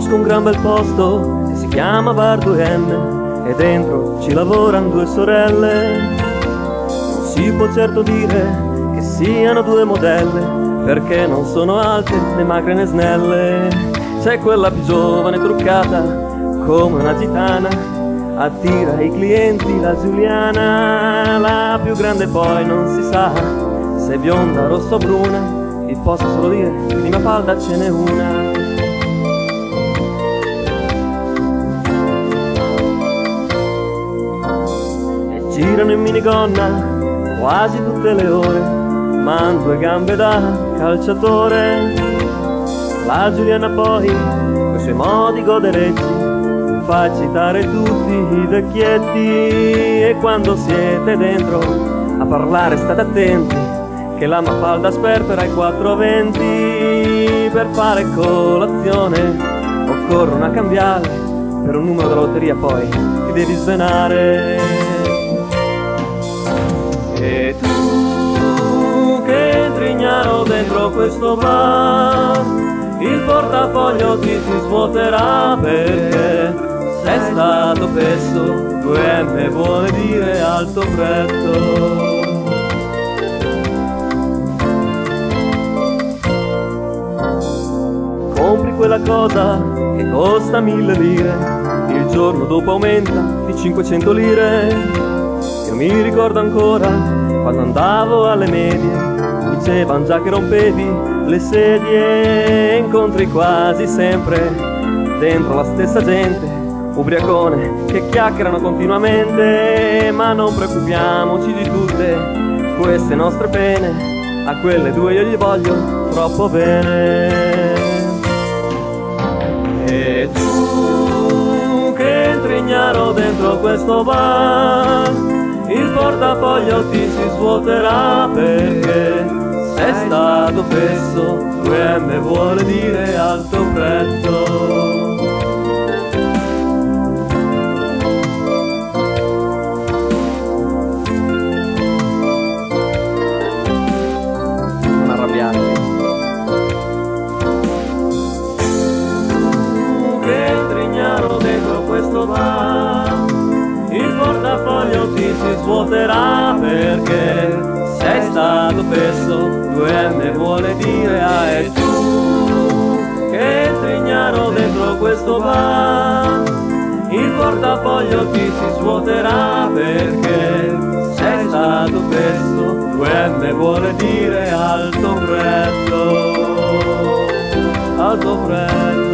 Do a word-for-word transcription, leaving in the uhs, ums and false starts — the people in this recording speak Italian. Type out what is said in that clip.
Conosco un gran bel posto che si chiama Bar due emme e dentro ci lavorano due sorelle. Non si può certo dire che siano due modelle, perché non sono alte né magre né snelle. C'è quella più giovane truccata come una gitana, attira i clienti la Giuliana. La più grande poi non si sa se è bionda, rossa o bruna, vi posso solo dire che di Mafalda ce n'è una. E girano in minigonna quasi tutte le ore, ma han due gambe da calciatore. La Giuliana poi, coi suoi modi goderecci, fa eccitare tutti i vecchietti. E quando siete dentro a parlare state attenti, che la Mafalda sperpera i quattro venti. Per fare colazione occorre una cambiale, per un numero della lotteria poi ti devi svenare. E tu che entri ignaro dentro questo bar, il portafoglio ti si svuoterà, perché sei stato fesso. due emme vuole dire alto prezzo. Compri quella cosa che costa mille lire, il giorno dopo aumenta di cinquecento lire. Io mi ricordo ancora quando andavo alle medie, dicevan già che rompevi le sedie. Incontri quasi sempre dentro la stessa gente, ubriacone, che chiacchierano continuamente. Ma non preoccupiamoci di tutte queste nostre pene, a quelle due io gli voglio troppo bene. E tu che entri ignaro dentro questo bar, il portafoglio ti si svuoterà, perché sei stato fesso. due emme vuole dire alto prezzo. Non arrabbiate. Tu che entri ignaro dentro questo bar, il portafoglio ti si svuoterà, perché sei stato fesso. due emme vuole dire ah, e tu che entri ignaro dentro questo bar, il portafoglio ti si svuoterà, perché sei stato fesso. due emme vuole dire alto prezzo, alto prezzo.